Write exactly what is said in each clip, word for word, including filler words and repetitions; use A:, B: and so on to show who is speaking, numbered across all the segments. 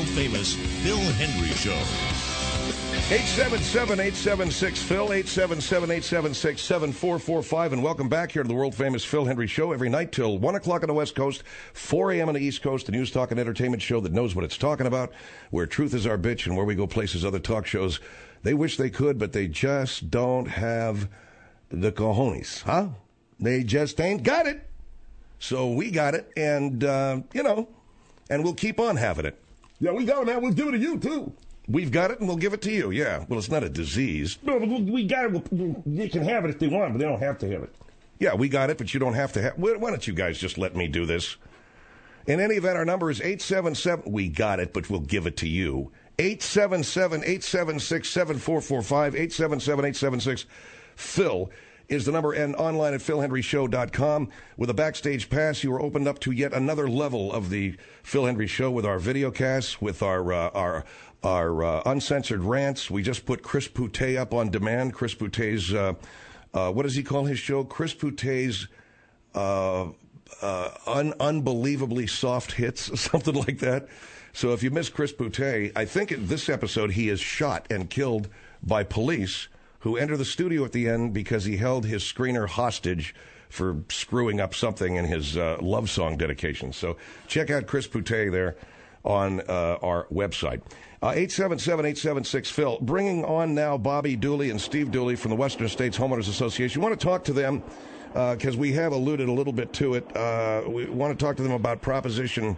A: world-famous Phil Hendrie Show.
B: eight seven seven, eight seven six, Phil, eight seven seven, eight seven six, seven four four five, and welcome back here to the world-famous Phil Hendrie Show every night till one o'clock on the West Coast, four a.m. on the East Coast, the news, talk, and entertainment show that knows what it's talking about, where truth is our bitch and where we go places other talk shows, they wish they could, but they just don't have the cojones, huh? They just ain't got it. So we got it, and, uh, you know, and we'll keep on having it.
C: Yeah, we got it, man. We'll give it to you, too.
B: We've got it, and we'll give it to you, yeah. Well, it's not a disease.
C: No, but we got it. They can have it if they want, but they don't have to have it.
B: Yeah, we got it, but you don't have to have... Why don't you guys just let me do this? In any event, our number is eight seven seven... We got it, but we'll give it to you. eight seven seven, eight seven six, seven four four five, eight seven seven, eight seven six, Phil is the number, and online at phil hendrie show dot com. With a backstage pass, you are opened up to yet another level of the Phil Hendrie Show with our video casts, with our uh, our our uh, uncensored rants. We just put Chris Poutet up on demand. Chris Poutet's, uh, uh, what does he call his show? Chris Poutet's uh, uh, un- unbelievably soft hits, something like that. So if you miss Chris Poutet, I think in this episode he is shot and killed by police who enter the studio at the end because he held his screener hostage for screwing up something in his uh, love song dedication. So check out Chris Poutet there on uh, our website. Uh, eight seven seven, eight seven six, Phil. Bringing on now Bobby Dooley and Steve Dooley from the Western States Homeowners Association. We want to talk to them because uh, we have alluded a little bit to it. Uh, we want to talk to them about Proposition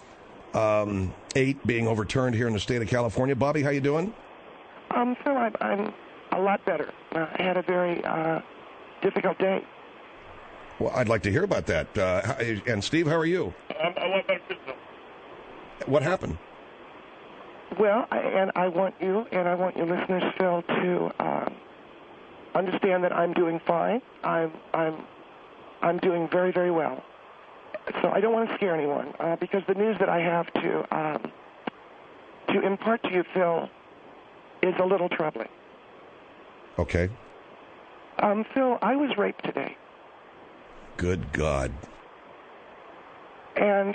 B: um, eight being overturned here in the state of California. Bobby, how you doing?
D: Um, Phil, I'm... I'm... a lot better. Uh, I had a very uh, difficult day.
B: Well, I'd like to hear about that. Uh, and Steve, how are you?
E: I'm a lot better too.
B: What happened?
D: Well, I, and I want you and I want your listeners, Phil, to uh, understand that I'm doing fine. I'm I'm I'm doing very very well. So I don't want to scare anyone uh, because the news that I have to um, to impart to you, Phil, is a little troubling.
B: Okay.
D: Um, Phil, I was raped today.
B: Good God.
D: And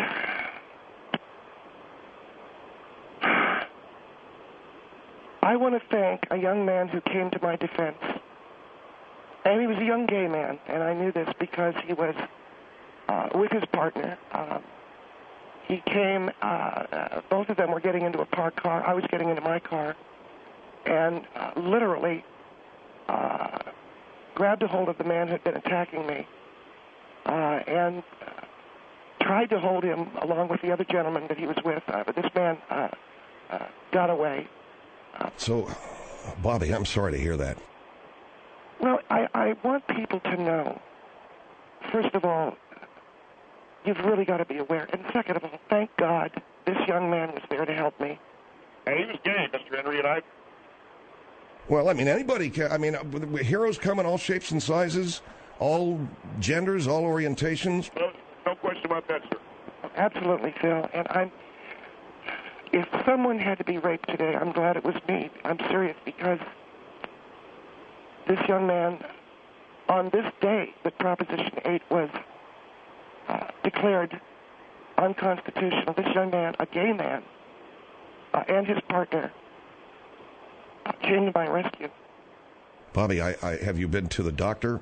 D: I want to thank a young man who came to my defense. And he was a young gay man, and I knew this because he was uh, with his partner. Um, he came, uh, uh, both of them were getting into a parked car. I was getting into my car. And uh, literally... Uh, grabbed a hold of the man who had been attacking me uh, and uh, tried to hold him along with the other gentleman that he was with, uh, but this man uh, uh, got away. Uh,
B: so, Bobby, I'm sorry to hear that.
D: Well, I, I want people to know, first of all, you've really got to be aware, and second of all, thank God this young man was there to help me.
E: And he was gay, Mister Henry, and I...
B: Well, I mean, anybody can. I mean, heroes come in all shapes and sizes, all genders, all orientations.
E: No, no question about that, sir.
D: Absolutely, Phil. And I'm. If someone had to be raped today, I'm glad it was me. I'm serious because this young man, on this day that Proposition eight was uh, declared unconstitutional, this young man, a gay man, uh, and his partner, came to my rescue.
B: Bobby, I, I, have you been to the doctor?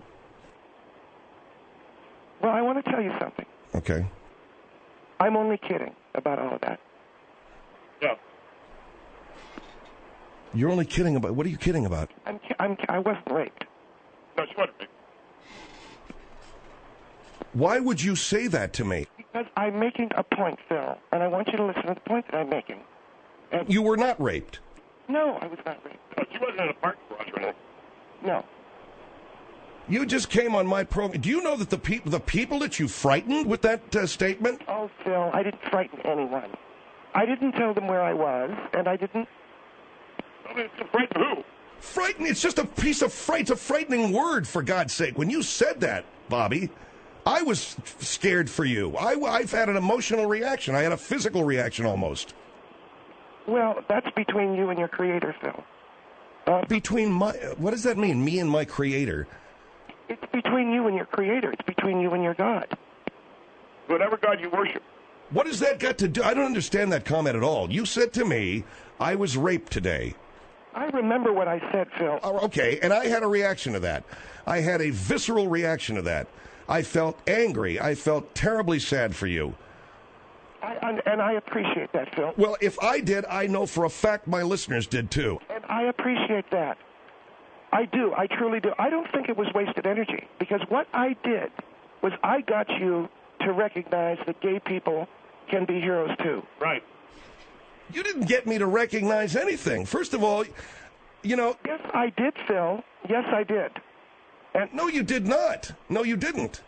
D: Well, I want to tell you something.
B: Okay.
D: I'm only kidding about all of that.
E: Yeah.
B: You're only kidding about... What are you kidding about?
D: I'm, I'm, I wasn't raped.
E: No, she wasn't raped.
B: Why would you say that to me?
D: Because I'm making a point, Phil, and I want you to listen to the point that I'm making. And
B: you were not raped.
D: No, I was not raped.
E: No, she wasn't in a parking garage or anything.
D: No.
B: You just came on my program. Do you know that the people, the people that you frightened with that uh, statement?
D: Oh, Phil, I didn't frighten anyone. I didn't tell them where I was, and I didn't...
E: I mean, it's frighten who?
B: Frighten? It's just a piece of fright. It's a frightening word, for God's sake. When you said that, Bobby, I was scared for you. I, I've had an emotional reaction. I had a physical reaction almost.
D: Well, that's between you and your creator, Phil. Uh,
B: between my... What does that mean, me and my creator?
D: It's between you and your creator. It's between you and your God.
E: Whatever God you worship.
B: What has that got to do? I don't understand that comment at all. You said to me, I was raped today.
D: I remember what I said, Phil.
B: Oh, okay, and I had a reaction to that. I had a visceral reaction to that. I felt angry. I felt terribly sad for you.
D: I, and, and I appreciate that, Phil.
B: Well, if I did, I know for a fact my listeners did too.
D: And I appreciate that. I do. I truly do. I don't think it was wasted energy, because what I did was I got you to recognize that gay people can be heroes too.
E: Right.
B: You didn't get me to recognize anything. First of all, you know...
D: Yes, I did, Phil. Yes, I did.
B: And no, you did not. No, you didn't.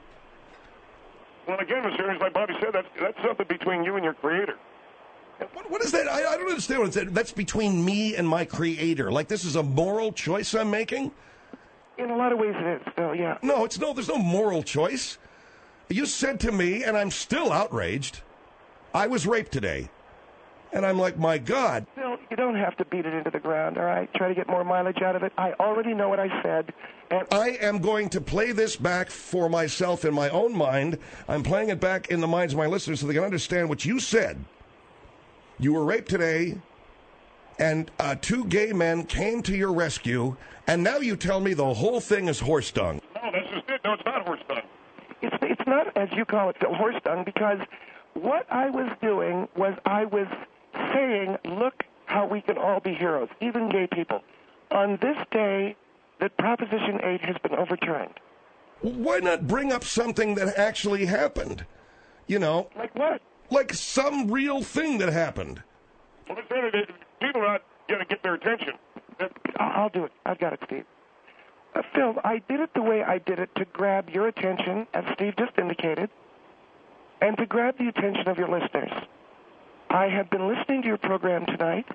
E: Well, again, Mister Henry, like Bobby said, that's, that's something between you and your creator.
B: What, what is that? I, I don't understand what it's... That's between me and my creator. Like this is a moral choice I'm making?
D: In a lot of ways it is, Phil, yeah.
B: No, it's no... There's no moral choice. You said to me, and I'm still outraged, I was raped today. And I'm like, my God.
D: Phil, you don't have to beat it into the ground, all right? Try to get more mileage out of it. I already know what I said. And
B: I am going to play this back for myself in my own mind. I'm playing it back in the minds of my listeners so they can understand what you said. You were raped today, and uh, two gay men came to your rescue, and now you tell me the whole thing is horse dung.
E: No, that's just it. No, it's not horse dung.
D: it's, it's not, as you call it, Phil, horse dung, because what I was doing was I was saying, look how we can all be heroes, even gay people. On this day that Proposition eight has been overturned.
B: Why not bring up something that actually happened? You know?
D: Like what?
B: Like some real thing that happened.
E: Well, Mister Henry, people are not going to get their attention.
D: I'll do it. I've got it, Steve. Uh, Phil, I did it the way I did it to grab your attention, as Steve just indicated, and to grab the attention of your listeners. I have been listening to your program tonight.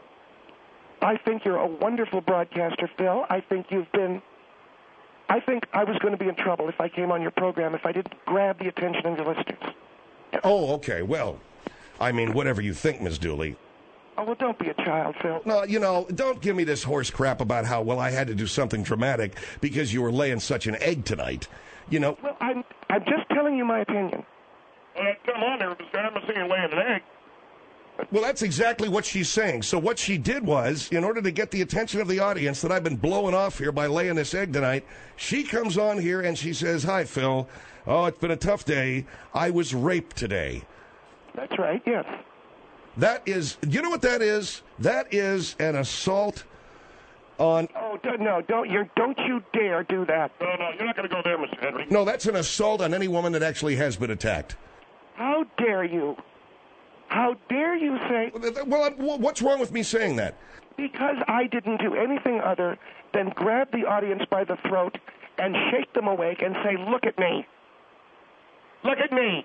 D: I think you're a wonderful broadcaster, Phil. I think you've been... I think I was going to be in trouble if I came on your program if I didn't grab the attention of your listeners.
B: Oh, okay. Well, I mean, whatever you think, Miss Dooley.
D: Oh, well, don't be a child, Phil.
B: No, you know, don't give me this horse crap about how, well, I had to do something dramatic because you were laying such an egg tonight. You know...
D: Well, I'm, I'm just telling you my opinion.
E: Well, come on there, Mister Henry. I'm not saying you're laying an egg.
B: Well, that's exactly what she's saying. So what she did was, in order to get the attention of the audience that I've been blowing off here by laying this egg tonight, she comes on here and she says, hi, Phil. Oh, it's been a tough day. I was raped today.
D: That's right, yes.
B: That is, you know what that is? That is an assault on...
D: Oh, d- no, don't you, don't you dare do that.
E: No, no, you're not going to go there, Mister Henry.
B: No, that's an assault on any woman that actually has been attacked.
D: How dare you? How dare you say...
B: Well, what's wrong with me saying that?
D: Because I didn't do anything other than grab the audience by the throat and shake them awake and say, look at me. Look at me.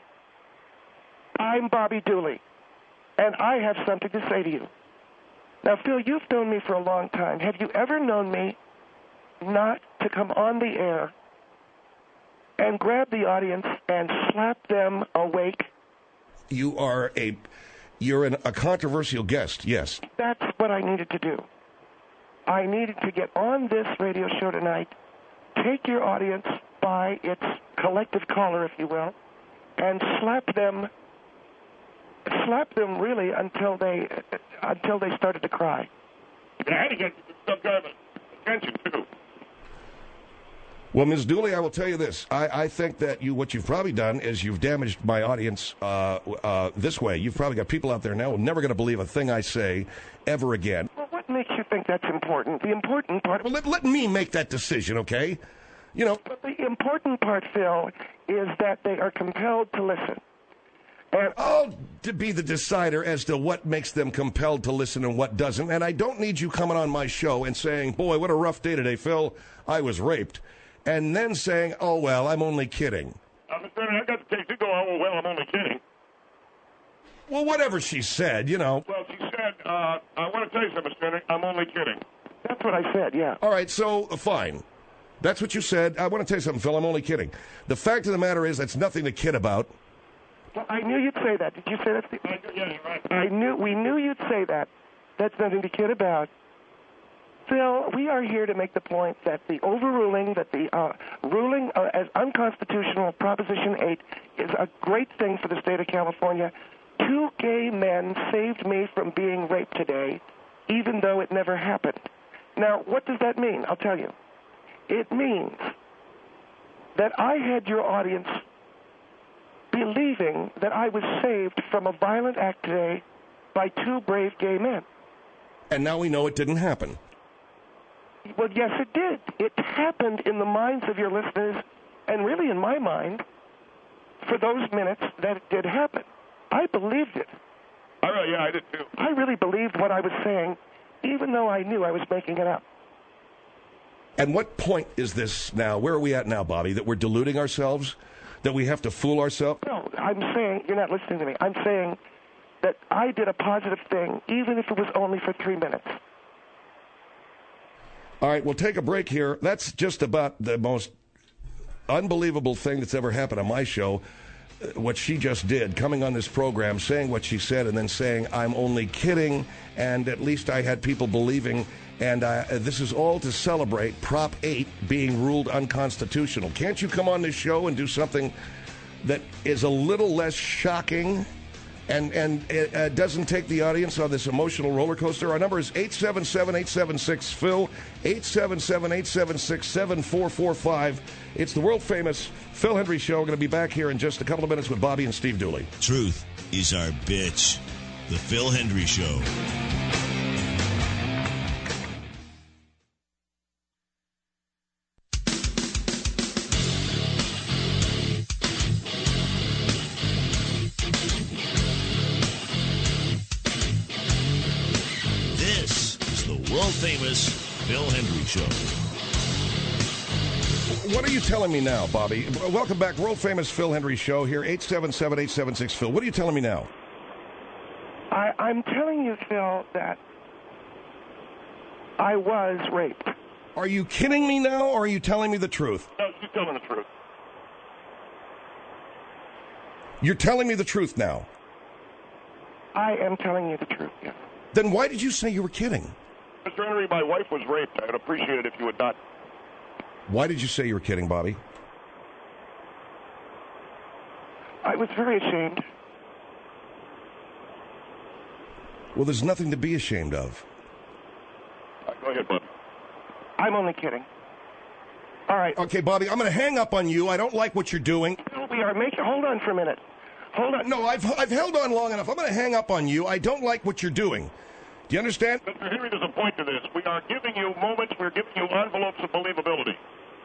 D: I'm Bobby Dooley, and I have something to say to you. Now, Phil, you've known me for a long time. Have you ever known me not to come on the air and grab the audience and slap them awake?
B: You are a, you're an, a controversial guest, yes.
D: That's what I needed to do. I needed to get on this radio show tonight, take your audience by its collective collar, if you will, and slap them, slap them really until they, until they started to cry.
E: You had to get some kind of attention, too.
B: Well, Miz Dooley, I will tell you this. I, I think that you, what you've probably done is you've damaged my audience uh, uh, this way. You've probably got people out there now who are never going to believe a thing I say ever again.
D: Well, what makes you think that's important? The important part...
B: Well, let, let me make that decision, okay? You know...
D: But the important part, Phil, is that they are compelled to listen. And
B: I'll to be the decider as to what makes them compelled to listen and what doesn't. And I don't need you coming on my show and saying, boy, what a rough day today, Phil. I was raped. And then saying, oh, well, I'm only kidding.
E: Uh, Mister Henry, I got the case. You go, oh, well, I'm only kidding.
B: Well, whatever she said, you know.
E: Well, she said, uh, I want to tell you something, Mister Henry. I'm only kidding.
D: that's what I said, yeah.
B: All right, so, uh, fine. That's what you said. I want to tell you something, Phil. I'm only kidding. The fact of the matter is that's nothing to kid about.
D: Well, I knew you'd say that. Did you say that? Steve?
E: Uh, yeah, you're right.
D: I knew, we knew you'd say that. That's nothing to kid about. Phil, we are here to make the point that the overruling, that the uh, ruling uh, as unconstitutional, Proposition eight, is a great thing for the state of California. two gay men saved me from being raped today, even though it never happened. Now, what does that mean? I'll tell you. It means that I had your audience believing that I was saved from a violent act today by two brave gay men.
B: And now we know it didn't happen.
D: Well, yes, it did. It happened in the minds of your listeners, and really in my mind, for those minutes that it did happen. I believed it.
E: I really, yeah, I did too.
D: I really believed what I was saying, even though I knew I was making it up.
B: And what point is this now? Where are we at now, Bobby? That we're deluding ourselves? That we have to fool ourselves?
D: No, I'm saying, you're not listening to me. I'm saying that I did a positive thing, even if it was only for three minutes.
B: All right, we'll take a break here. That's just about the most unbelievable thing that's ever happened on my show. What she just did, coming on this program, saying what she said, and then saying, I'm only kidding, and at least I had people believing, and uh, this is all to celebrate Prop eight being ruled unconstitutional. Can't you come on this show and do something that is a little less shocking and, and it uh, doesn't take the audience on this emotional roller coaster? Our number is eight seven seven, eight seven six, Phil, eight seven seven, eight seven six, seven four four five. It's the world-famous Phil Hendrie Show. We're going to be back here in just a couple of minutes with Bobby and Steve Dooley.
A: Truth is our bitch. The Phil Hendrie Show. This is the world-famous Phil Hendrie Show.
B: What are you telling me now, Bobby? Welcome back, world-famous Phil Hendrie Show here, eight seven seven, eight seven six, Phil. What are you telling me now?
D: I, I'm telling you, Phil, that I was raped.
B: Are you kidding me now, or are you telling me the truth?
E: No, she's telling the truth.
B: You're telling me the truth now.
D: I am telling you the truth, yes.
B: Then why did you say you were kidding?
E: Mister Henry, my wife was raped. I'd appreciate it if you would not.
B: Why did you say you were kidding, Bobby?
D: I was very ashamed.
B: Well, there's nothing to be ashamed of.
E: Uh, go ahead, bud.
D: I'm only kidding. All right.
B: Okay, Bobby, I'm going to hang up on you. I don't like what you're doing.
D: We are making... Hold on for a minute. Hold on.
B: No, I've, I've held on long enough. I'm going to hang up on you. I don't like what you're doing. Do you understand?
E: Mister Henry, there's a point to this. We are giving you moments. We're giving you envelopes of believability.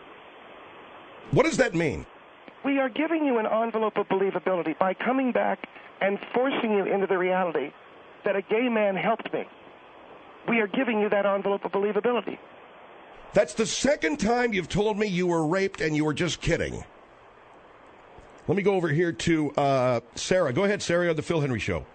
B: What does that mean?
D: We are giving you an envelope of believability by coming back and forcing you into the reality that a gay man helped me. We are giving you that envelope of believability.
B: That's the second time you've told me you were raped and you were just kidding. Let me go over here to uh, Sarah. Go ahead, Sarah, on the Phil Hendrie Show.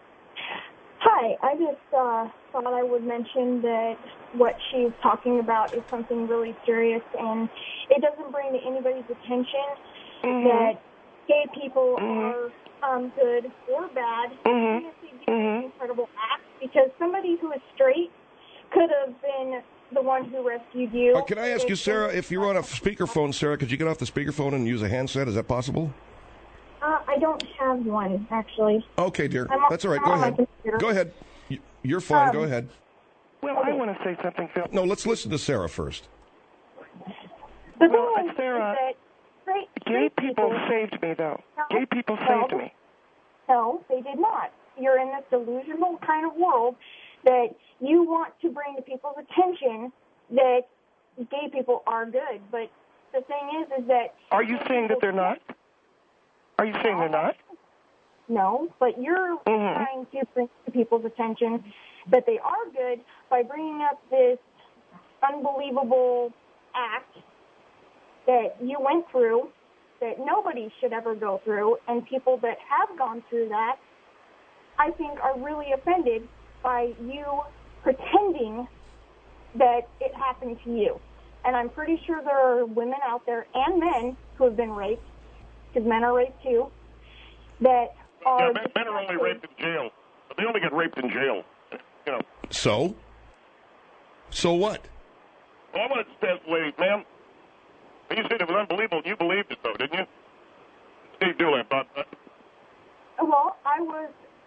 F: Hi, I just uh, thought I would mention that what she's talking about is something really serious, and it doesn't bring to anybody's attention mm-hmm. that gay people mm-hmm. are um, good or bad.
D: Mm-hmm.
F: It's an incredible act because somebody who is straight could have been the one who rescued you.
B: Uh, can I ask you, Sarah, if you're on a speakerphone, Sarah, could you get off the speakerphone and use a handset? Is that possible?
F: Uh, I don't have one, actually.
B: Okay, dear.
F: I'm
B: That's all right.
F: I'm
B: Go
F: on my
B: ahead.
F: computer.
B: Go ahead. You're fine.
F: Um,
B: Go ahead.
D: Well, I want to say something, Phil.
B: No, let's listen to Sarah first.
F: The
D: Well,
F: thing is,
D: Sarah,
F: is that straight,
D: Gay
F: straight
D: people
F: people
D: saved me, though.
F: No,
D: Gay people
F: no.
D: saved me.
F: No, they did not. You're in this delusional kind of world that you want to bring to people's attention that gay people are good. But the thing is, is that...
D: Are you saying that they're not? Are you saying they're not?
F: No, but you're
D: Mm-hmm.
F: trying to bring to people's attention that they are good by bringing up this unbelievable act that you went through that nobody should ever go through, and people that have gone through that, I think, are really offended by you pretending that it happened to you. And I'm pretty sure there are women out there and men who have been raped, because men are raped too, that are...
E: Yeah, men, men are only raped in jail. They only get raped in jail. You know.
B: So? So what?
E: Well, I wanted to ask the lady, ma'am, you said it was unbelievable. You believed it, though, didn't you? Steve Dooley, about that.
F: Well, I was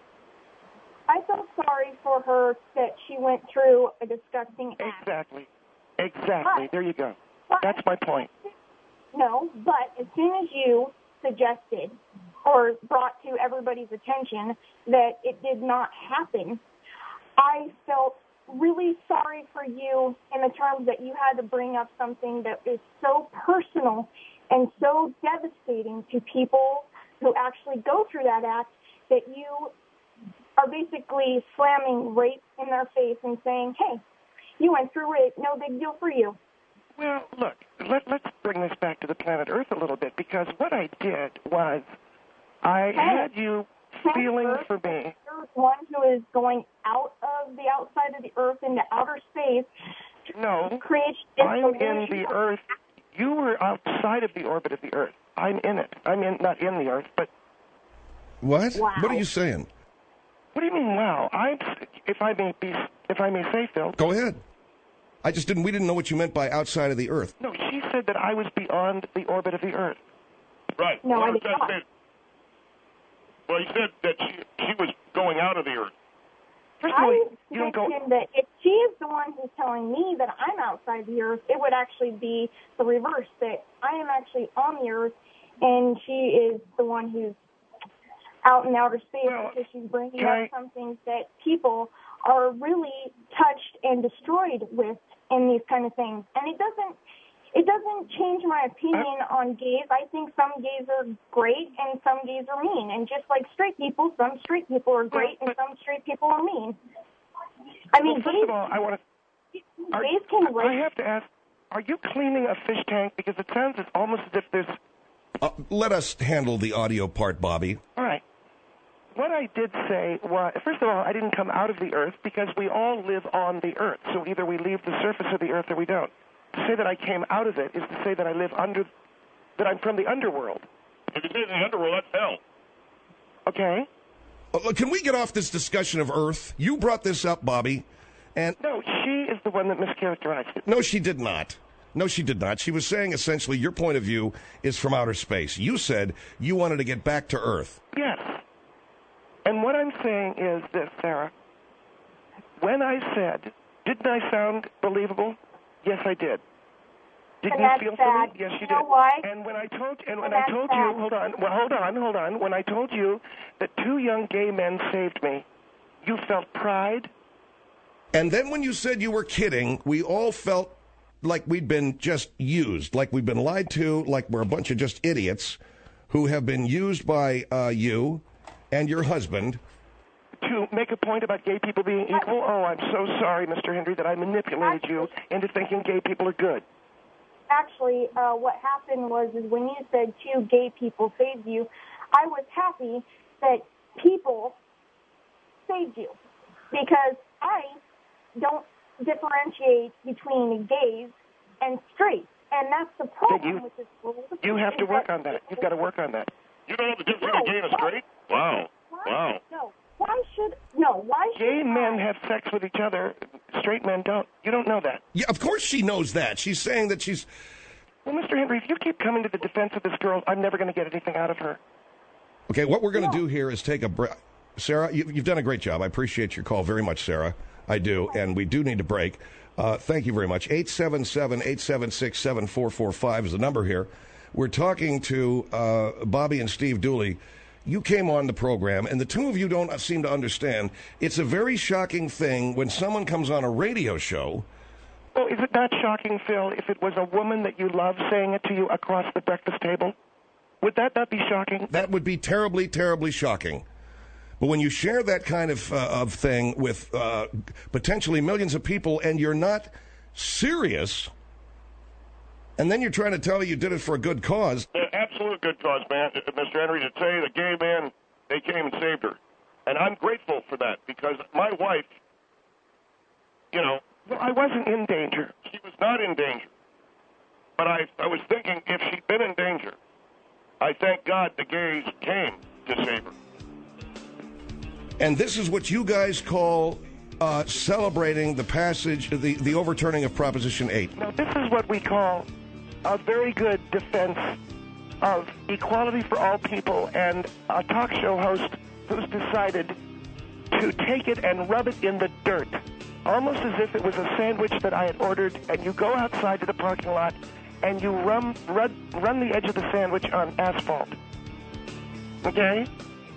F: I felt sorry for her that she went through a disgusting act.
D: Exactly. Exactly.
F: But,
D: there you go.
F: but,
D: That's my point.
F: No, but as soon as you suggested or brought to everybody's attention that it did not happen, I felt really sorry for you in the terms that you had to bring up something that is so personal and so devastating to people who actually go through that act that you are basically slamming rape in their face and saying, hey, you went through rape, no big deal for you.
D: Well, look, let, let's bring this back to the planet Earth a little bit, because what I did was I
F: Hey.
D: had you feeling for me.
F: You're one who is going out of the outside of the Earth into outer space.
D: No,
F: Create this
D: I'm in
F: illusion
D: the
F: of-
D: Earth. You were outside of the orbit of the Earth. I'm in it. I'm in, not in the Earth, but
B: What?
F: Wow.
B: What are you saying?
D: what do you mean? Wow, I'm. If I may be, if I may say, Phil.
B: Go ahead. I just didn't. We didn't know what you meant by outside of the Earth.
D: No, she said that I was beyond the orbit of the Earth.
E: Right.
F: No, I
E: Well,
F: did
E: that's
F: not.
E: it. Well, you said that she, she was going out of the Earth.
D: First of all,
F: I
D: you don't go.
F: mentioned that if she is the one who's telling me that I'm outside the Earth, it would actually be the reverse, that I am actually on the Earth and she is the one who's out in outer space
D: Well,
F: because she's bringing
D: can
F: up
D: I-
F: something that people are really touched and destroyed with in these kind of things. And it doesn't it doesn't change my opinion on gays. I think some gays are great and some gays are mean. And just like straight people, some straight people are great and some straight people are mean. I mean,
D: Well, first
F: gays,
D: of all, I want to. Are,
F: gays can
D: I
F: rape.
D: have to ask: are you cleaning a fish tank? Because it sounds as almost as if there's.
B: Uh, let us handle the audio part, Bobby.
D: All right. What I did say was, first of all, I didn't come out of the Earth because we all live on the Earth. So either we leave the surface of the Earth or we don't. To say that I came out of it is to say that I live under, that I'm from the underworld.
E: If you say in the underworld, that's hell.
D: Okay?
B: Uh, look, can we get off this discussion of Earth? You brought this up, Bobby, and
D: No, she is the one that mischaracterized it.
B: no, she did not. No, she did not. She was saying essentially your point of view is from outer space. You said you wanted to get back to Earth.
D: Yes. And what I'm saying is this, Sarah. When I said, didn't I sound believable? Yes, I did. Did
F: And
D: you
F: that's
D: feel for
F: sad.
D: me? Yes, you
F: You know
D: did.
F: why?
D: And when I told and when
F: And
D: I
F: that's
D: told
F: sad.
D: you, hold on, well, hold on, hold on. When I told you that two young gay men saved me, you felt pride.
B: And then when you said you were kidding, we all felt like we'd been just used, like we'd been lied to, like we're a bunch of just idiots who have been used by uh, you and your husband.
D: To make a point about gay people being equal? Oh, I'm so sorry, Mister Henry, that I manipulated you into thinking gay people are good.
F: Actually, uh, what happened was is when you said two gay people saved you, I was happy that people saved you because I don't differentiate between gays and straight, and that's the problem
D: you-
F: with this world.
D: You have to
F: is
D: work
F: that
D: on that. You've got to work on that.
E: You don't know the difference between gay and a straight? Wow.
F: Why,
E: Wow.
F: No. Why should no? Why should
D: Gay men
F: I-
D: have sex with each other. Straight men don't. You don't know that.
B: Yeah, of course she knows that. She's saying that she's.
D: Well, Mister Henry, if you keep coming to the defense of this girl, I'm never going to get anything out of her.
B: Okay, what we're going to do here is take a break. Sarah, you, you've done a great job. I appreciate your call very much, Sarah. I do, and we do need to break. Uh, thank you very much. eight seven seven, eight seven six, seven four four five is the number here. We're talking to uh, Bobby and Steve Dooley. You came on the program, and the two of you don't seem to understand. It's a very shocking thing when someone comes on a radio show.
D: Well, is it not shocking, Phil, if it was a woman that you love saying it to you across the breakfast table? Would that not be shocking?
B: That would be terribly, terribly shocking. But when you share that kind of, uh, of thing with uh, potentially millions of people and you're not serious, and then you're trying to tell me you did it for a good cause.
E: The absolute good cause, man, Mister Henry, to say the gay man, they came and saved her. And I'm grateful for that because my wife, you know,
D: Well, I wasn't in danger.
E: she was not in danger. But I, I was thinking if she'd been in danger, I thank God the gays came to save her.
B: And this is what you guys call uh, celebrating the passage, the, the overturning of Proposition eight.
D: Now, this is what we call a very good defense of equality for all people and a talk show host who's decided to take it and rub it in the dirt, almost as if it was a sandwich that I had ordered, and you go outside to the parking lot and you run, run, run the edge of the sandwich on asphalt. Okay?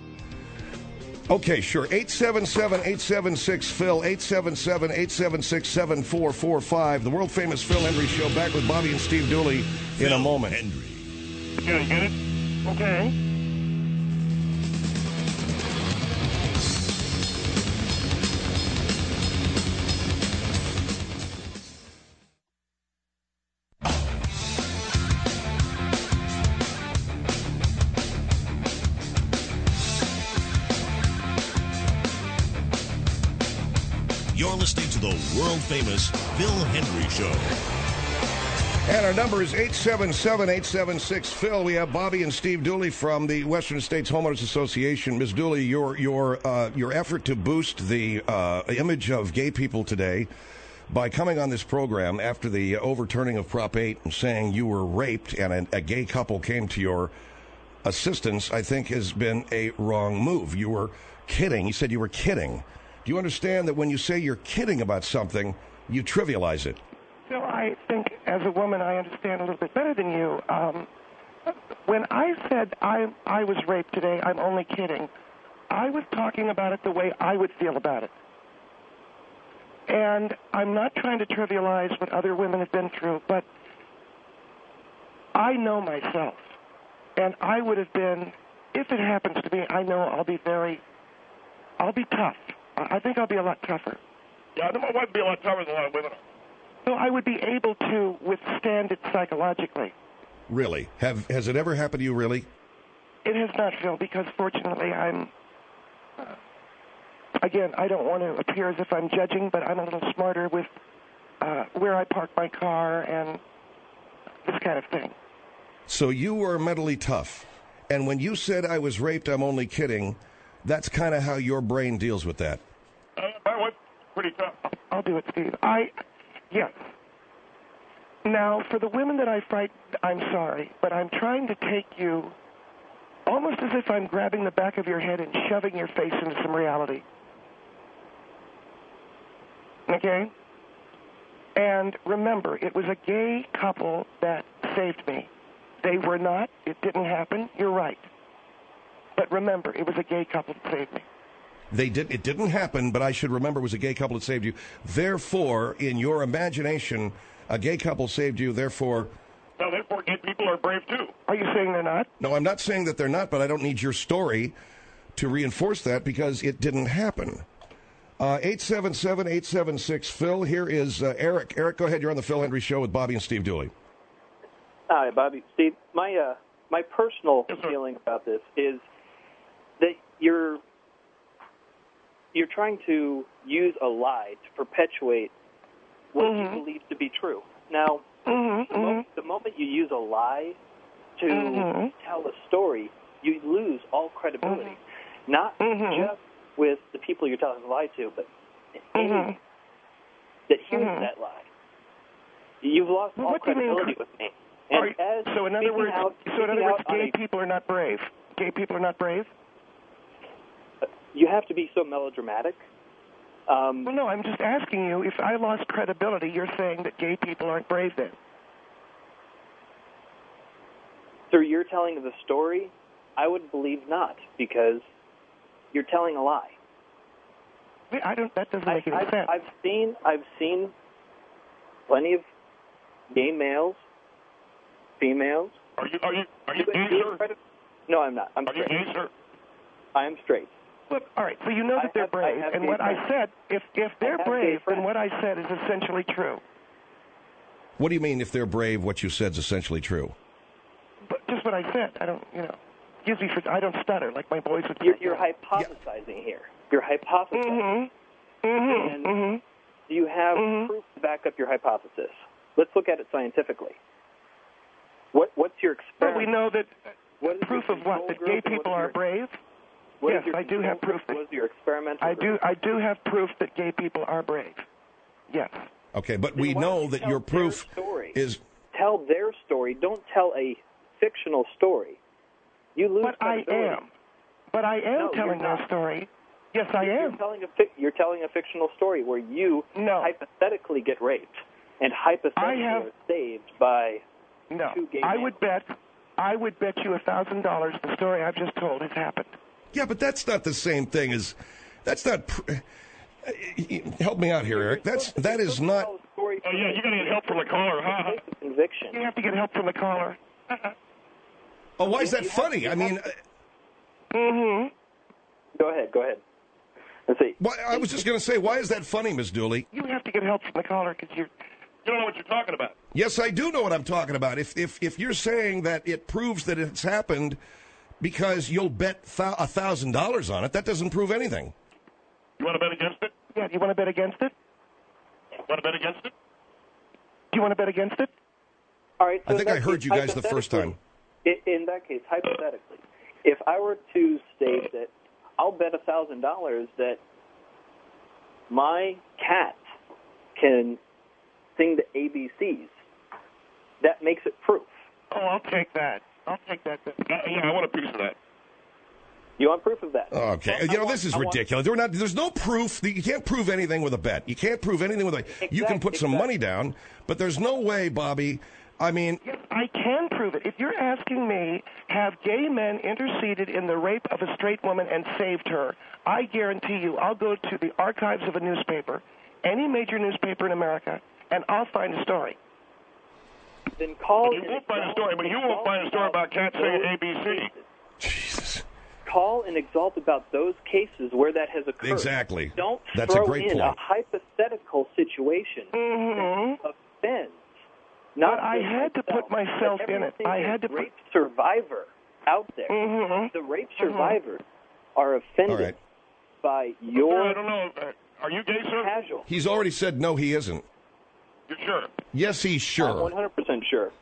B: Okay, sure. eight seven seven, eight seven six, Phil, eight seven seven, eight seven six, seven four four five. The world-famous Phil Hendry Show, back with Bobby and Steve Dooley in a moment.
E: You gonna get it?
D: Okay.
A: You're listening to the world-famous Phil Hendry Show.
B: And our number is eight seven seven, eight seven six, Phil. We have Bobby and Steve Dooley from the Western States Homeowners Association. Miz Dooley, your your uh, your effort to boost the uh, image of gay people today by coming on this program after the overturning of Prop eight and saying you were raped and a, a gay couple came to your assistance, I think has been a wrong move. You were kidding. You said you were kidding. Do you understand that when you say you're kidding about something, you trivialize it?
D: So I think, as a woman, I understand a little bit better than you. Um, when I said I I was raped today, I'm only kidding. I was talking about it the way I would feel about it. And I'm not trying to trivialize what other women have been through, but I know myself. And I would have been, if it happens to me, I know I'll be very, I'll be tough. I think I'll be a lot tougher.
E: Yeah, I know my wife would be a lot tougher than a lot of women.
D: So I would be able to withstand it psychologically.
B: Really? Have Has it ever happened to you, really?
D: It has not, Phil, because fortunately I'm, uh, again, I don't want to appear as if I'm judging, but I'm a little smarter with uh, where I park my car and this kind of thing.
B: So you were mentally tough. And when you said I was raped, I'm only kidding, that's kind of how your brain deals with that.
E: Uh, my wife's pretty tough.
D: I'll do it, Steve. I, yes. Now, for the women that I fight, I'm sorry, but I'm trying to take you almost as if I'm grabbing the back of your head and shoving your face into some reality. Okay? And remember, it was a gay couple that saved me. They were not. It didn't happen. You're right. But remember, it was a gay couple that saved me.
B: They did. It didn't happen, but I should remember it was a gay couple that saved you. Therefore, in your imagination, a gay couple saved you. Therefore,
E: Well, therefore, gay people are brave too.
D: Are you saying they're not?
B: no, I'm not saying that they're not, but I don't need your story to reinforce that because it didn't happen. Uh, eight seven seven, eight seven six, Phil. Here is uh, Eric. Eric, go ahead. You're on the Phil Hendry Show with Bobby and Steve Dooley.
G: Hi, Bobby. Steve, my uh, my personal
E: Yes, sir.
G: feeling about this is that you're you're trying to use a lie to perpetuate what
D: Mhm.
G: you believe to be true. Now,
D: Mm-hmm,
G: the, mo- the moment you use a lie to
D: Mhm.
G: tell a story, you lose all credibility. Not
D: Mhm.
G: just with the people you're telling the lie to, but anyone
D: Mhm.
G: that hears
D: Mhm.
G: that lie. You've lost
D: Well,
G: all
D: what do you mean
G: credibility
D: cre-
G: with me.
D: Are
G: And
D: you-
G: as
D: so in other
G: speaking
D: words,
G: out,
D: so in other
G: speaking
D: words,
G: out on
D: gay
G: a-
D: people are not brave. Gay people are not brave.
G: you have to be so melodramatic. Um,
D: Well, no, I'm just asking you. If I lost credibility, you're saying that gay people aren't brave then.
G: through your telling of the story, I would believe not, because you're telling a lie.
D: Wait, I don't. That doesn't
G: I,
D: make any
G: I've,
D: sense.
G: I've seen I've seen plenty of gay males, females.
E: Are you are you are you
G: But
E: gay,
G: being
E: sir?
G: credi- No, I'm not. I'm
E: Are you
G: straight.
E: gay, sir?
G: I am straight.
D: Look, all right. So you know
G: I
D: that they're
G: have- I
D: brave,
G: have
D: and
G: gay
D: what I
G: friends.
D: said, if if they're
G: have gay
D: brave, then
G: friends.
D: what I said is essentially true.
B: What do you mean if they're brave, what you said is essentially true?
D: But just what I said. I don't, you know, gives me for. I don't stutter like my boys would say.
G: You're, you're hypothesizing here. You're hypothesizing.
D: Mm-hmm. Mm-hmm.
G: And
D: Mm-hmm.
G: Do you have
D: Mhm.
G: proof to back up your hypothesis? Let's look at it scientifically. What What's your
D: But
G: experiment?
D: we know that
G: What is
D: proof
G: your
D: of what?
G: control
D: That
G: group
D: gay
G: and what
D: people
G: is
D: are
G: your-
D: brave.
G: what is
D: Yes,
G: your
D: I do
G: control
D: have proof
G: group?
D: that-
G: What is your experimental
D: I
G: group?
D: do. I do have proof that gay people are brave. Yes.
B: Okay, but
G: Then
B: we
G: why don't
B: know
G: you
B: that
G: tell
B: your
G: their
B: proof
G: story?
B: is...
G: Tell their story. Don't tell a fictional story. You lose
D: But I
G: credibility.
D: am. But I am
G: No,
D: telling
G: you're
D: their
G: not.
D: story. Yes, I
G: you're
D: am.
G: Telling a fic- you're telling a fictional story where you
D: No.
G: hypothetically get raped and hypothetically
D: I have-
G: are saved by
D: No.
G: two gay
D: I
G: men.
D: would bet, I would bet you a thousand dollars the story I've just told has happened.
B: Yeah, but that's not the same thing as. That's not. Pr- help me out here, Eric. That's that is not.
E: Oh, yeah, you got to get help from the caller, huh?
G: Conviction.
D: You have to get help from the caller.
B: Oh, why is that funny? I mean,
D: Mm-hmm.
G: Go ahead. Go ahead. Let's see.
B: why, I was just going to say, why is that funny, Miss Dooley?
D: You have to get help from the caller because you're.
E: You don't know what you're talking about.
B: Yes, I do know what I'm talking about. If if if you're saying that it proves that it's happened because you'll bet a thousand dollars on it, that doesn't prove anything.
E: You want to bet against it?
D: Yeah. Do you want to bet against it?
E: Want to bet against it?
D: Do you want to bet against it?
G: All right.
B: I
G: so
B: think
G: in
B: I
G: that
B: heard
G: case,
B: you guys the first time.
G: hypothetically- In that case, hypothetically, if I were to state that I'll bet a thousand dollars that my cat can sing the A B Cs, that makes it proof.
D: Oh, I'll take that. I'll take that.
E: Uh, yeah, I want a piece of that.
G: You want proof of that?
B: Okay,
G: Well,
B: you know
G: I want-
B: this is
G: I want-
B: ridiculous. We're not, there's no proof. You can't prove anything with a bet. You can't prove anything with a. You can
G: Exact-
B: put some
G: exact-
B: money down, but there's no way, Bobby. I mean,
D: Yes, I can prove it. If you're asking me, have gay men interceded in the rape of a straight woman and saved her, I guarantee you I'll go to the archives of a newspaper, any major newspaper in America, and I'll find a story.
G: Then call.
E: You won't find a story, but you won't find a story about cats singing A B C.
B: Jesus.
G: Call and exalt about those cases where that has occurred.
B: Exactly.
G: Don't
B: That's a
G: throw
B: great
G: in
B: point.
G: a hypothetical situation
D: Mm-hmm.
G: that offends. Not
D: But I
G: just
D: had to put
G: myself,
D: myself
G: but
D: in it.
G: every
D: I had to
G: single
D: put-
G: rape survivor out there.
D: Mm-hmm.
G: The rape survivors are offended
B: All right.
G: by
E: Sir,
G: your
E: I don't know. Uh, Are you gay, sir?
G: casual.
B: He's already said no, he isn't.
E: You're sure?
B: Yes, he's
G: I'm
B: sure.
G: one hundred percent sure.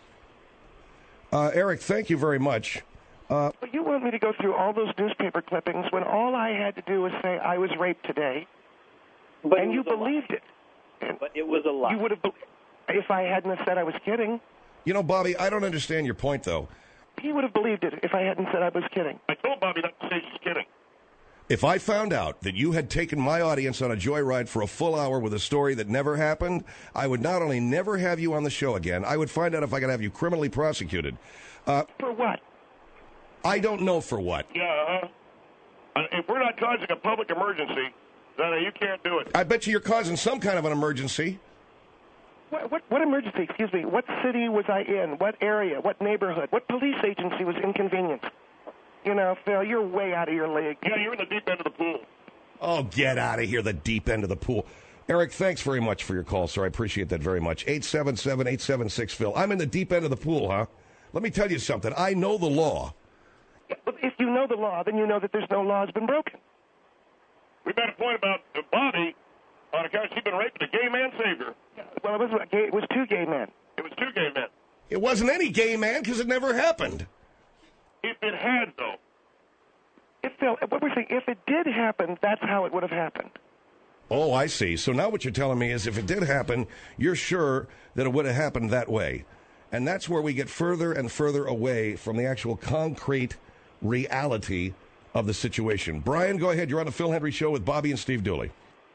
B: Uh, Eric, thank you very much. Uh,
D: But you want me to go through all those newspaper clippings when all I had to do was say I was raped today,
G: But
D: and
G: it
D: you
G: was a lie.
D: believed it. And
G: But it was a lie.
D: you would have, be- if I hadn't have said I was kidding,
B: you know, Bobby, I don't understand your point, though.
D: he would have believed it if I hadn't said I was kidding.
E: I told Bobby not to say she's kidding.
B: If I found out that you had taken my audience on a joyride for a full hour with a story that never happened, I would not only never have you on the show again, I would find out if I could have you criminally prosecuted. Uh,
D: For what?
B: I don't know for what.
E: Yeah, uh-huh. Uh, If we're not causing a public emergency, then uh, you can't do it.
B: I bet you you're causing some kind of an emergency.
D: What, what, what emergency? Excuse me. What city was I in? What area? What neighborhood? What police agency was inconvenienced? You know, Phil, you're way out of your league.
E: Yeah, you're in the deep end of the pool.
B: Oh, get out of here, the deep end of the pool. Eric, thanks very much for your call, sir. I appreciate that very much. eight seven seven, eight seven six, Phil. I'm in the deep end of the pool, huh? Let me tell you something. I know the law.
D: Yeah, but if you know the law, then you know that there's no law has been broken.
E: We made a point about uh, Bobby on account she'd been raped. A gay man saved her.
D: Well, it was a gay, it was two gay men.
E: It was two gay men.
B: It wasn't any gay man because it never happened.
E: If it had, though,
D: If Phil, what we're saying, if it did happen, that's how it would have happened.
B: Oh, I see. So now what you're telling me is if it did happen, you're sure that it would have happened that way. And that's where we get further and further away from the actual concrete reality of the situation. Brian, go ahead. You're on the Phil Hendry Show with Bobby and Steve Dooley.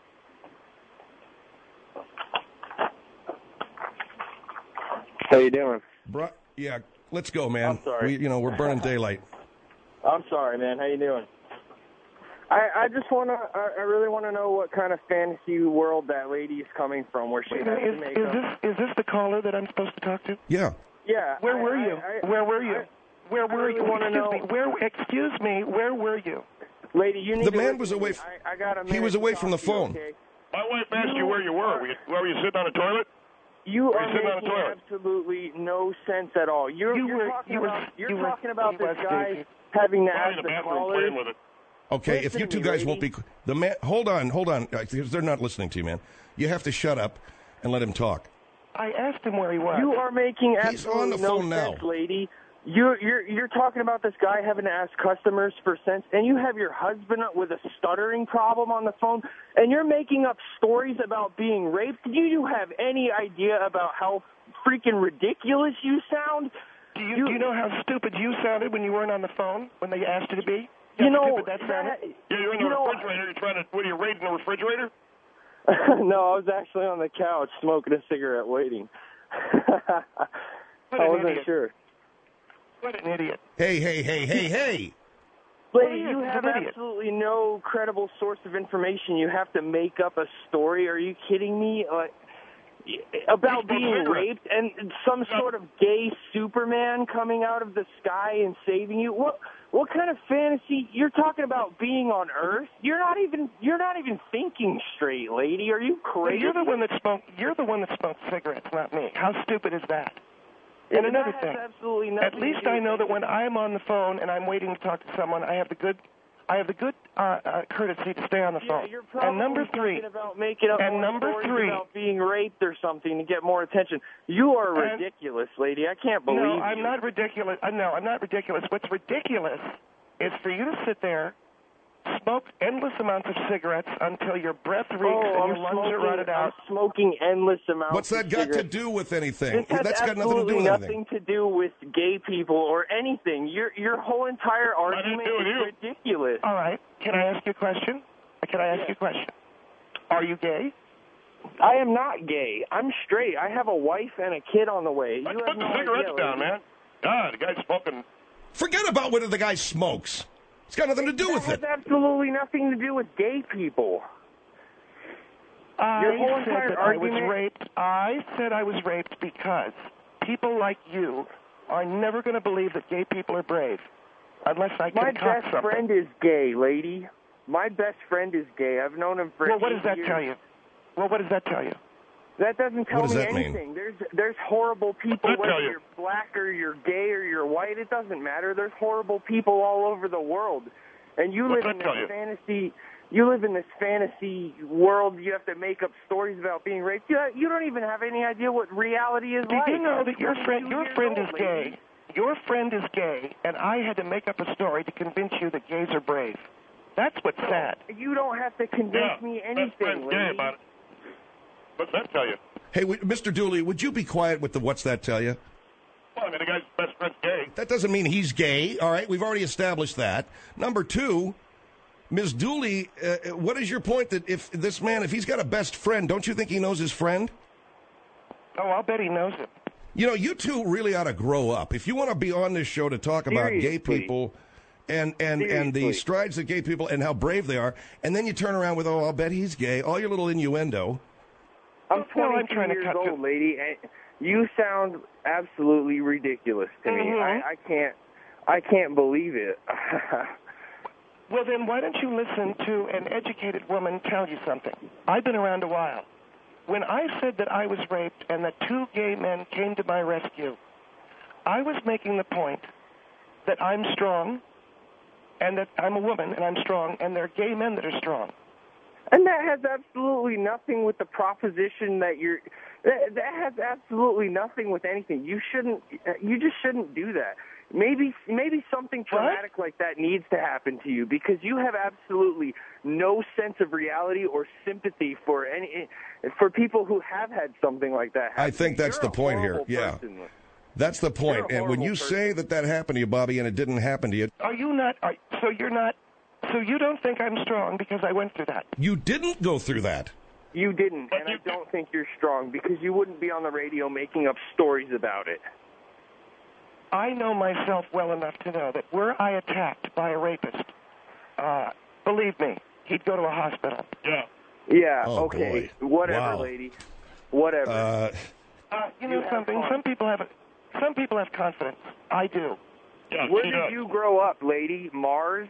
H: How you doing?
B: Bri- yeah, let's go, man.
H: I'm sorry.
B: We, you know, we're burning daylight.
H: I'm sorry, man. How you doing? I I just want to. I, I really want to know what kind of fantasy world that lady is coming from, where she
D: Wait,
H: has
D: is,
H: to make
D: is
H: up.
D: this is this the caller that I'm supposed to talk to?
B: Yeah.
H: Yeah.
D: Where
H: I-
D: were
H: I-
D: you?
H: I-
D: where were you?
H: I-
D: where
H: I
D: were
H: really
D: you?
H: wanna
D: Excuse
H: know-
D: me. Where? Excuse me. Where were you?
H: Lady, you need
B: The
H: to
B: man
H: listen
B: was
H: to
B: away
H: me.
B: f-
H: I, I got a
B: he
H: minute
B: was
H: to
B: away
H: talk
B: from the
H: to you,
B: phone.
H: okay?
E: my wife asked you where you were. Were you, where were you sitting on a toilet?
H: You
E: Were
H: are
E: you sitting on a
H: making
E: toilet?
H: absolutely no sense at all. You're,
D: You
H: you're
D: were-
H: talking
D: you were-
H: about you're
D: you were-
H: talking about
D: you
H: this
D: were
H: guy
D: stupid.
H: having to
E: Probably
H: ask
E: in the
H: the
E: bathroom
H: callers.
E: playing with it.
B: Okay, if
H: Listen
B: you
H: to
B: two
H: me,
B: guys won't be
H: lady.
B: the man. Hold on, hold on. uh, They're not listening to you, man. You have to shut up and let him talk.
D: I asked him where he was.
H: You are making
B: He's
H: absolutely
B: on the
H: no
B: phone now.
H: sense, lady. You're you're you're talking about this guy having to ask customers for cents, and you have your husband with a stuttering problem on the phone, and you're making up stories about being raped. Do you have any idea about how freaking ridiculous you sound?
D: Do you, do you know how stupid you sounded when you weren't on the phone when they asked you to be?
H: You know,
D: stupid that sounded?
E: Yeah, you're in the
H: You know,
E: refrigerator. You're trying to. What are you raiding the refrigerator?
H: no, I was actually on the couch smoking a cigarette waiting. I
D: What an
H: wasn't
D: idiot.
H: sure.
D: What an idiot.
B: Hey, hey, hey, hey, hey.
H: Lady,
D: Well,
H: you
D: he's
H: have
D: an idiot.
H: absolutely no credible source of information. You have to make up a story. Are you kidding me? Like, about
E: He's
H: being
E: cigarettes.
H: raped and some sort of gay Superman coming out of the sky and saving you? What what kind of fantasy? You're talking about being on Earth? You're not even you're not even thinking straight, lady. Are you
D: Well,
H: crazy?
D: you're the one that smoked. You're the one that smoked cigarettes, not me. How stupid is that? And
H: That
D: another
H: has
D: thing,
H: absolutely nothing
D: at least
H: to do
D: I
H: with
D: know that
H: anything.
D: when I'm on the phone and I'm waiting to talk to someone, I have the good, I have the good uh, uh, courtesy to stay on the
H: Yeah,
D: phone.
H: you're probably
D: And number three,
H: thinking about making up
D: and
H: more
D: number
H: stories
D: three-
H: about being raped or something to get more attention. You are
D: And-
H: ridiculous, lady. I can't believe
D: no,
H: you.
D: I'm not ridiculous. Uh, no, I'm not ridiculous. What's ridiculous is for you to sit there, smoke endless amounts of cigarettes until your breath reeks
H: Oh,
D: and
H: I'm
D: your lungs
H: smoking,
D: are rotted out.
H: I'm smoking endless amounts.
B: What's that
H: of
B: got to
H: cigarettes.
B: do with anything?
H: This has
B: That's got nothing to
H: absolutely
B: do with
H: nothing
B: anything.
H: to do with gay people or anything. Your your whole entire
E: Nothing to
H: argument
E: do with
H: is
E: you.
H: ridiculous.
D: All right. Can I ask you a question? Can I ask
H: Yeah.
D: you a question? Are you gay?
H: I am not gay. I'm straight. I have a wife and a kid on the way.
E: Let's
H: you
E: put
H: have
E: the
H: no
E: cigarettes
H: idea,
E: down,
H: lady.
E: man. God, the guy's smoking.
B: Forget about whether the guy smokes. It's got nothing to do
H: That
B: with
H: has
B: it.
H: absolutely nothing to do with gay people.
D: I
H: Your whole
D: said
H: entire
D: that I was
H: argument-
D: raped. I said I was raped because people like you are never going to believe that gay people are brave unless I
H: My
D: concoct
H: best
D: something.
H: friend is gay, lady. My best friend is gay. I've known him for
D: well, what
H: eight
D: does that
H: years.
D: tell you? Well, what does that tell you?
H: That doesn't tell
B: What does
H: me
B: that mean?
H: anything. There's there's horrible people,
E: What's that
H: whether
E: tell you?
H: you're black or you're gay or you're white. It doesn't matter. There's horrible people all over the world, and you
E: What's
H: live in
E: that tell
H: this
E: you?
H: fantasy. You live in this fantasy world. You have to make up stories about being raped. You, you don't even have any idea what reality is
D: Do
H: like.
D: you know
H: I'm
D: that your friend
H: twenty-two
D: your
H: years
D: friend
H: old,
D: is
H: lady.
D: gay? Your friend is gay, and I had to make up a story to convince you that gays are brave. That's what's sad.
H: You don't have to convince
E: Yeah,
H: me
E: best
H: anything,
E: friend's gay
H: lady.
E: about it. What's that tell you?
B: Hey, w- Mister Dooley, would you be quiet with the what's that tell you?
E: Well, I mean, the guy's best friend's gay.
B: That doesn't mean he's gay, all right? We've already established that. Number two, Miz Dooley, uh, what is your point that if this man, if he's got a best friend, don't you think he knows his friend?
D: Oh, I'll bet he knows it.
B: You know, you two really ought to grow up. If you want to be on this show to talk about gay
H: Seriously.
B: people and, and, and the
H: Seriously.
B: strides of gay people and how brave they are, and then you turn around with, oh, I'll bet he's gay, all your little innuendo.
H: I'm
D: No, I'm
H: twenty-two
D: trying to
H: years
D: cut
H: old,
D: to-
H: lady, and you sound absolutely ridiculous to me.
D: Mhm.
H: I, I can't, I can't believe it.
D: Well, then why don't you listen to an educated woman tell you something? I've been around a while. When I said that I was raped and that two gay men came to my rescue, I was making the point that I'm strong and that I'm a woman and I'm strong and there are gay men that are strong.
H: And that has absolutely nothing with the proposition that you're. That, that has absolutely nothing with anything. You shouldn't. You just shouldn't do that. Maybe maybe something traumatic like that needs to happen to you because you have absolutely no sense of reality or sympathy for any for people who have had something like that happen.
B: I think that's
H: You're
B: the
H: a
B: point here.
H: horrible
B: Yeah.
H: person.
B: That's the point.
H: You're a
B: And when you
H: horrible
B: say that that happened to you, Bobby, and it didn't happen to you,
D: Are you not? Are, so you're not? So you don't think I'm strong because I went through that?
B: you didn't go through that.
H: You didn't, and I don't think you're strong because you wouldn't be on the radio making up stories about it.
D: I know myself well enough to know that were I attacked by a rapist, uh, believe me, he'd go to a hospital.
E: Yeah.
H: Yeah,
B: Oh,
H: okay.
B: boy.
H: Whatever,
B: Wow.
H: lady. Whatever.
B: Uh,
D: Uh, you know
H: You have
D: something?
H: fun.
D: Some people have some people have confidence. I do.
E: Yeah,
H: Where
E: she
H: did
E: does.
H: you grow up, lady? Mars?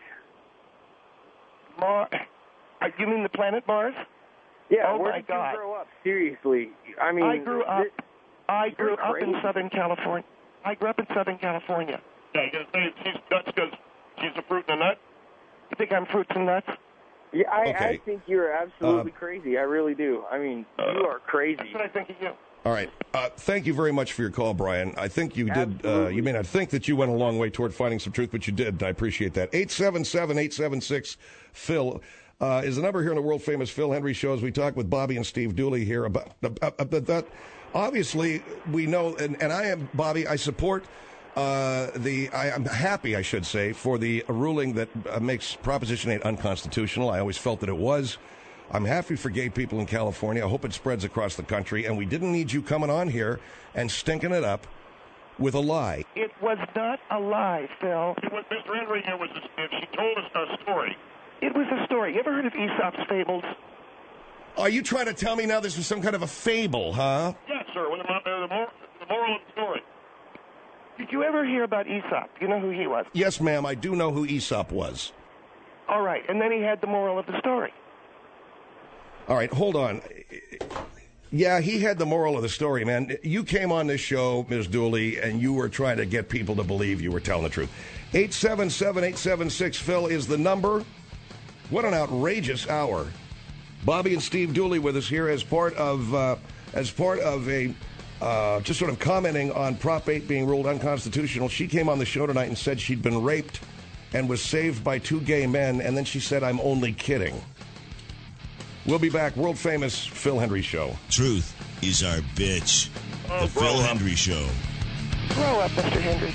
D: Mar- uh, you mean the planet Mars?
H: Yeah,
D: Oh,
H: where
D: my
H: did
D: God.
H: you grow up? Seriously. I mean,
D: I grew up.
H: thi-
D: I grew
H: You're
D: up in
H: crazy.
D: Southern California. I grew up in Southern California.
E: Yeah, you're going to say she's nuts because she's a fruit and a nut?
D: You think I'm fruits and nuts?
H: Yeah, I, I
B: Okay.
H: think you're absolutely
B: Uh,
H: crazy. I really do. I mean, you are crazy.
D: That's what I think of you.
B: all right. Uh, thank you very much for your call, Brian. I think you did. Uh,
H: Absolutely.
B: you may not think that you went a long way toward finding some truth, but you did. And I appreciate that. eight seven seven, eight seven six, Phil uh, is the number here on the world famous Phil Henry Show as we talk with Bobby and Steve Dooley here about, about, about that. Obviously, we know, and, and I am, Bobby, I support uh, the I, I'm happy, I should say, for the ruling that uh, makes Proposition eight unconstitutional. I always felt that it was. I'm happy for gay people in California. I hope it spreads across the country. And we didn't need you coming on here and stinking it up with a lie.
D: It was not a lie, Phil.
E: What Mister Henry here was, if she told us a story.
D: It was a story. You ever heard of Aesop's fables?
B: Are you trying to tell me now this was some kind of a fable, huh?
E: Yes, sir. Well, the, the, moral, the moral of the story.
D: Did you ever hear about Aesop? You know who he was?
B: Yes, ma'am. I do know who Aesop was.
D: All right. And then he had the moral of the story.
B: All right. Hold on. Yeah, he had the moral of the story, man. You came on this show, Miz Dooley, and you were trying to get people to believe you were telling the truth. eight seven seven, eight seven six, Phil is the number. What an outrageous hour. Bobby and Steve Dooley with us here as part of uh, as part of a uh, just sort of commenting on Prop eight being ruled unconstitutional. She came on the show tonight and said she'd been raped and was saved by two gay men, and then she said, "I'm only kidding." We'll be back. World famous Phil Hendrie Show.
A: Truth is our bitch.
E: Oh,
A: the Phil Hendrie Show.
D: Grow up, Mister Hendrie.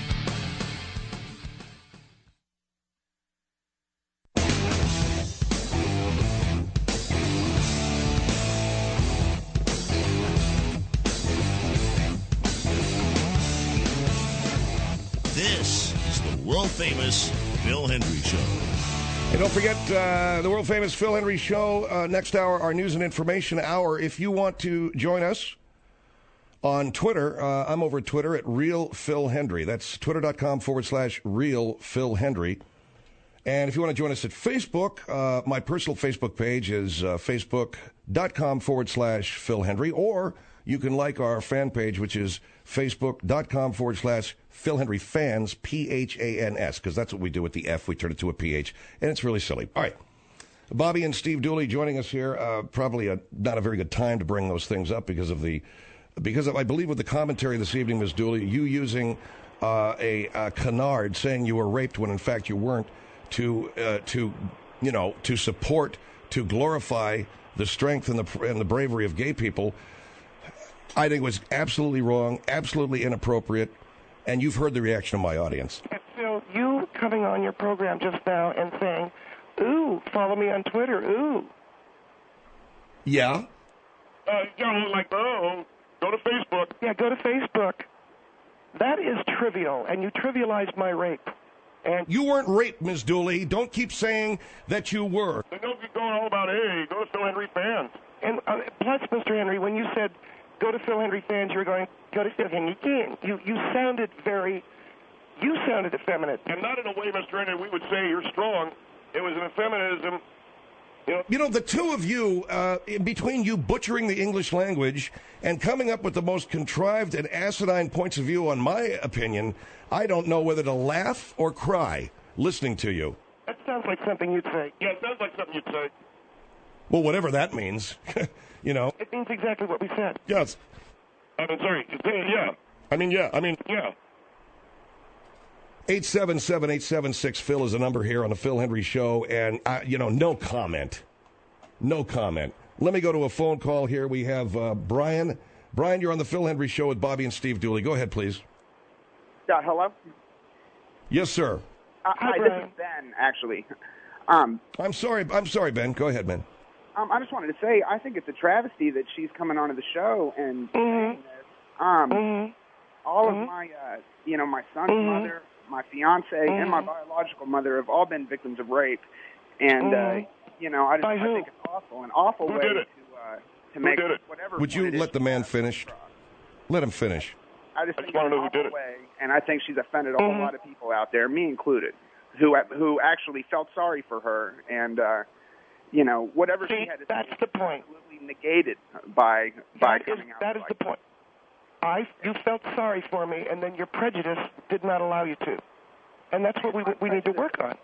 A: This is the world famous Phil Hendrie Show.
B: And don't forget uh, the world famous Phil Hendrie Show. Uh, next hour, our news and information hour. If you want to join us on Twitter, uh, I'm over at Twitter at Real Phil Hendrie. That's twitter.com forward slash Real Phil Hendrie. And if you want to join us at Facebook, uh, my personal Facebook page is uh, facebook.com forward slash Phil Hendrie. Or you can like our fan page, which is facebook.com forward slash Phil Hendrie Fans, P H A N S, because that's what we do with the F. We turn it to a P H, and it's really silly. All right. Bobby and Steve Dooley joining us here. Uh, probably a, not a very good time to bring those things up because of the, because of, I believe with the commentary this evening, Miz Dooley, you using uh, a, a canard saying you were raped when in fact you weren't, to, uh, to, you know, to support, to glorify the strength and the, and the bravery of gay people, I think was absolutely wrong, absolutely inappropriate, and you've heard the reaction of my audience.
D: Phil, you coming on your program just now and saying, ooh, follow me on Twitter, ooh.
B: Yeah?
E: Uh, you know, like, oh, go to Facebook.
D: Yeah, go to Facebook. That is trivial, and you trivialized my rape. And
B: you weren't raped, Miz Dooley. Don't keep saying that you were.
E: They don't get going all about, hey, go to Phil Hendrie Fans.
D: And uh, plus, Mister Henry, when you said, go to Phil Hendrie Fans, you were going, go to Phil Hendrie Fans. You, you sounded very, you sounded effeminate.
E: And not in a way, Mister Henry, we would say you're strong. It was an effeminism. You know,
B: you know the two of you, uh, in between you butchering the English language and coming up with the most contrived and acidine points of view on my opinion, I don't know whether to laugh or cry listening to you.
D: That sounds like something you'd say.
E: Yeah, it sounds like something you'd say.
B: Well, whatever that means, you know.
D: It means exactly what we said.
B: Yes.
E: I mean, sorry, yeah.
B: I mean, yeah, I mean,
E: yeah.
B: eight seven seven, eight seven six, Phil is the number here on the Phil Hendrie Show, and, uh, you know, no comment. No comment. Let me go to a phone call here. We have uh, Brian. Brian, you're on the Phil Hendrie Show with Bobby and Steve Dooley. Go ahead, please.
I: Uh, hello?
B: Yes, sir.
I: Uh, hi, hi this is Ben, actually. Um,
B: I'm sorry. I'm sorry, Ben. Go ahead, Ben.
I: Um, I just wanted to say, I think it's a travesty that she's coming onto the show and
D: mm-hmm.
I: saying this. Um,
D: mm-hmm.
I: all
D: mm-hmm.
I: of my, uh, you know, my son's
D: mm-hmm.
I: mother, my fiance,
D: mm-hmm.
I: and my biological mother have all been victims of rape. And,
D: mm-hmm.
I: uh, you know, I just
D: By
I: I
D: who?
I: think it's awful, an awful
E: Who
I: way
E: did
I: to,
E: it?
I: uh, to
E: who
I: make
E: did it?
I: whatever.
B: Would you let the man finish? Let him finish.
I: I just
E: I
I: think
E: just want to
I: it's
E: know
I: an
E: who did
I: awful
E: it.
I: way, and I think she's offended a
D: mm-hmm.
I: whole lot of people out there, me included, who who actually felt sorry for her, and uh, you know, whatever
D: See,
I: she had to
D: that's
I: say
D: the point.
I: absolutely negated by by
D: that
I: coming
D: is,
I: out.
D: That is
I: like
D: the point. I you felt sorry for me, and then your prejudice did not allow you to, and that's what we we need to work on.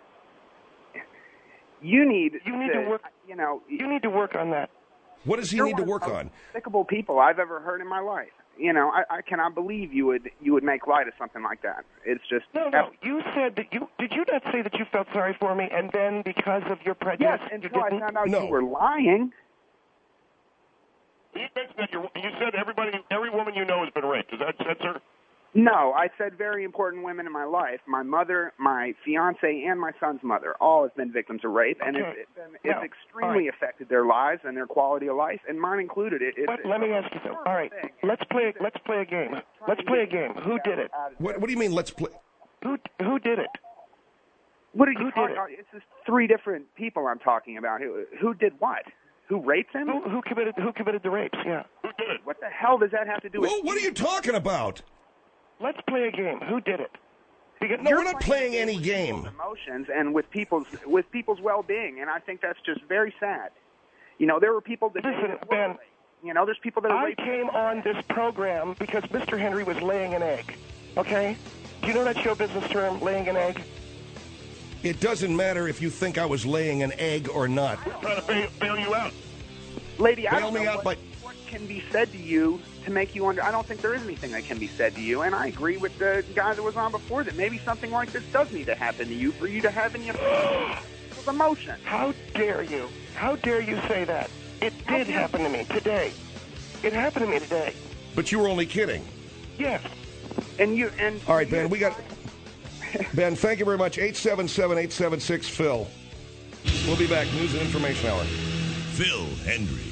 I: You need
D: you need
I: to,
D: to work.
I: You know,
D: you need to work on that.
B: What does he
I: You're
B: need to
I: one
B: work
I: of the
B: on?
I: most despicable people I've ever heard in my life. You know, I, I cannot believe you would you would make light of something like that. It's just
D: no, no. You said that you did you not say that you felt sorry for me, and then because of your prejudice,
I: yes, until
D: you
I: I
D: didn't?
I: found out
B: No.
I: you were lying.
E: You mentioned that you're, you said everybody, every woman you know has been raped. Is that, that's her?
I: No, I said very important women in my life. My mother, my fiance, and my son's mother all have been victims of rape, and
D: Okay.
I: it's, it's, been,
D: Now,
I: it's extremely
D: right.
I: affected their lives and their quality of life, and mine included. It, it's,
D: But let me ask you something. All right, let's play. Let's play a game. Let's play a game. Who did it?
B: What, what do you mean? Let's play.
D: Who Who did it?
I: What are you
D: Who did
I: talking
D: it?
I: about? It's just three different people I'm talking about. Who, who did what? Who raped him?
D: Who Who committed Who committed the rapes? Yeah.
I: What the hell does that have to do with?
B: Well, what are you talking about?
D: Let's play a game. Who did it? Because
B: No,
I: You're
B: we're not playing any game.
I: Emotions and with people's with people's well-being, and I think that's just very sad. You know, there were people that
D: Listen, Ben.
I: You know, there's people that are
D: I
I: raping.
D: came on this program because Mister Henry was laying an egg. Okay? Do you know that show business term, laying an egg?
B: It doesn't matter if you think I was laying an egg or not.
E: We're trying to bail, bail you out.
I: Lady, I
B: Bail
I: don't
B: me
I: know
B: out
I: what,
B: by-
I: what can be said to you to make you under. I don't think there is anything that can be said to you, and I agree with the guy that was on before that maybe something like this does need to happen to you for you to have any of emotion.
D: How dare you? How dare you say that? It did happen to me today. It happened to me today.
B: But you were only kidding.
D: Yes.
I: And you and
B: All right, Ben, we got... Ben, thank you very much. eight seven seven, eight seven six, Phil. We'll be back. News and Information Hour.
A: Phil Hendry.